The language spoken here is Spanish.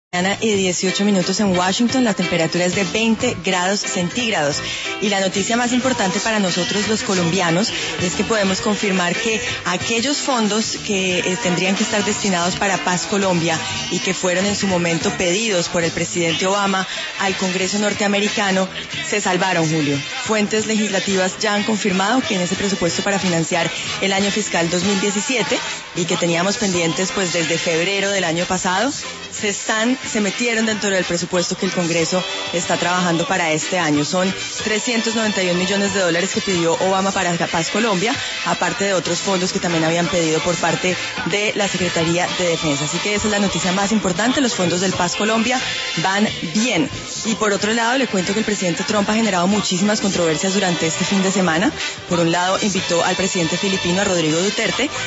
Y 18 minutos en Washington, la temperatura es de 20 grados centígrados. Y la noticia más importante para nosotros los colombianos es que podemos confirmar que aquellos fondos que tendrían que estar destinados para Paz Colombia y que fueron en su momento pedidos por el presidente Obama al Congreso norteamericano se salvaron, Julio. Fuentes legislativas ya han confirmado que en ese presupuesto para financiar el año fiscal 2017 y que teníamos pendientes pues desde febrero del año pasado, se metieron dentro del presupuesto que el Congreso está trabajando para este año. Son 391 millones de dólares que pidió Obama para Paz Colombia, aparte de otros fondos que también habían pedido por parte de la Secretaría de Defensa. Así que esa es la noticia más importante, los fondos del Paz Colombia van bien. Y por otro lado, le cuento que el presidente Trump ha generado muchísimas controversias durante este fin de semana. Por un lado, invitó al presidente filipino, a Rodrigo Duterte,